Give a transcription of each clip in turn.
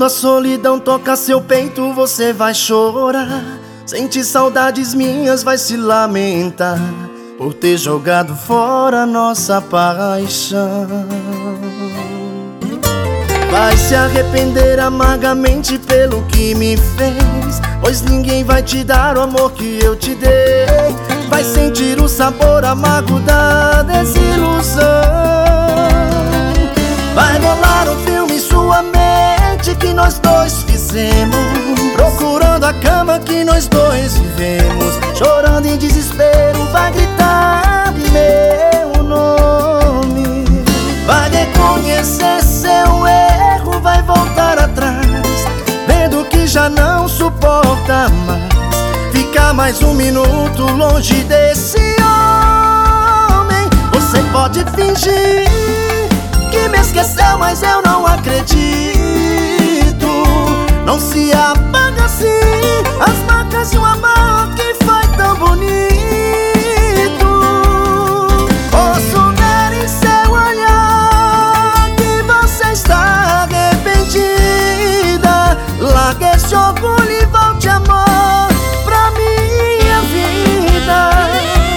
a solidão toca seu peito, você vai chorar. Sente saudades minhas, vai se lamentar por ter jogado fora nossa paixão. Vai se arrepender amargamente pelo que me fez, pois ninguém vai te dar o amor que eu te dei. Vai sentir o sabor amargo da desilusão. Vai rolar um filme em sua mente que nós dois fizemos, procurando a cama que nós dois vivemos. Chorando em desespero, vai gritar meu nome. Vai reconhecer seu erro, vai voltar atrás, vendo que já não suporta mais ficar mais um minuto longe desse homem. Você pode fingir que me esqueceu, mas eu não acredito. Não se apaga assim as marcas de um amor que foi tão bonito. Posso ver em seu olhar que você está arrependida. Largue esse orgulho e volte, amor, pra minha vida.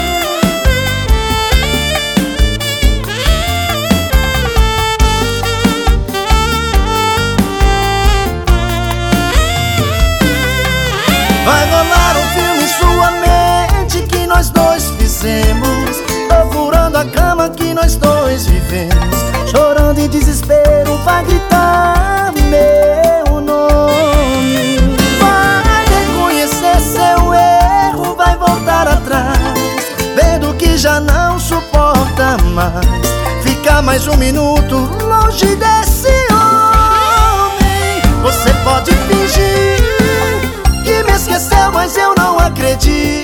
Vai rolar um filme em sua mente que nós dois fizemos, procurando a cama que nós dois vivemos. Chorando em desespero, vai gritar meu nome. Vai reconhecer seu erro, vai voltar atrás, vendo que já não suporta mais ficar mais um minuto longe desse homem. Você pode fingir que me esqueceu, mas eu não acredito.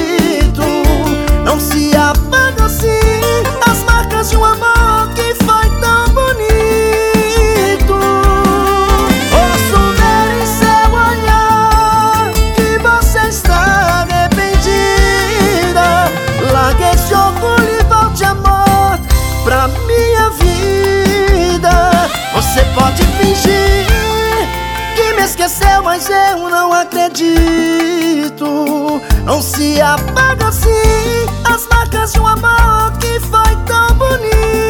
Não se apaga assim as marcas de um amor que foi tão bonito. Posso ver em seu olhar que você está arrependida. Largue esse orgulho e volte, amor, pra minha vida. Você pode fingir que me esqueceu, mas eu não acredito. Não se apaga assim as marcas de um amor que foi tão bonito.